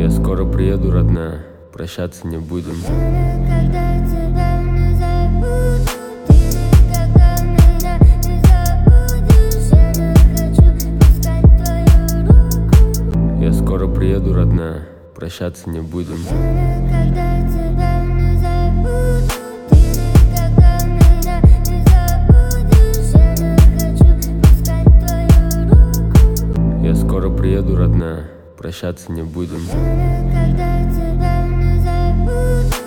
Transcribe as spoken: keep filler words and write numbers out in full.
Я скоро приеду, родная, прощаться не будем. Когда тебя не забуду, ты никогда меня не забудешь. Я не хочу пускать твою руку. Я скоро приеду, родная, прощаться не будем. Когда тебя не забуду, ты никогда меня не забудешь. Я не хочу пускать твою руку. Я скоро приеду, родная, прощаться не будем. Когда тебя не забуду.